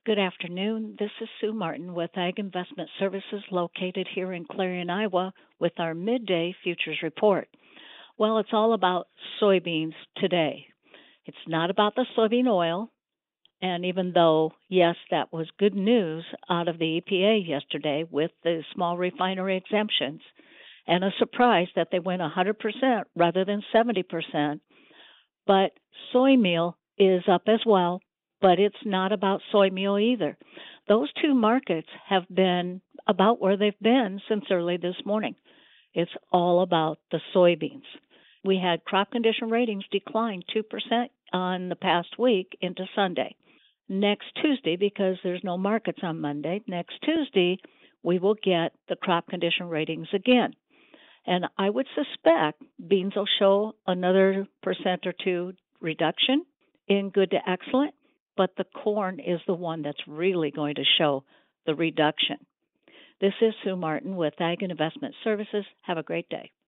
Good afternoon. This is Sue Martin with Ag Investment Services located here in Clarion, Iowa, with our midday futures report. Well, it's all about soybeans today. It's not about the soybean oil. And even though, yes, that was good news out of the EPA yesterday with the small refinery exemptions, and a surprise that they went 100% rather than 70%, but soy meal is up as well, but it's not about soy meal either. Those two markets have been about where they've been since early this morning. It's all about the soybeans. We had crop condition ratings decline 2% on the past week into Sunday. Next Tuesday, because there's no markets on Monday, next Tuesday, we will get the crop condition ratings again. And I would suspect beans will show another percent or two reduction in good to excellent, but the corn is the one that's really going to show the reduction. This is Sue Martin with Ag and Investment Services. Have a great day.